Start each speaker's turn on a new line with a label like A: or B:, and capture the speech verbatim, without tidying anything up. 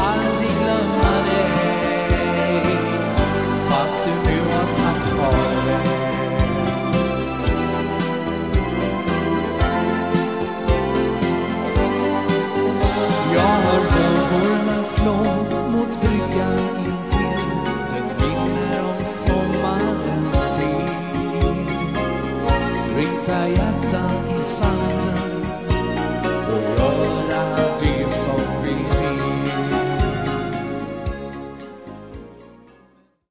A: aldrig glömma dig, fast du nu har sagt farväl. Jag hör vågorna slå mot bryggan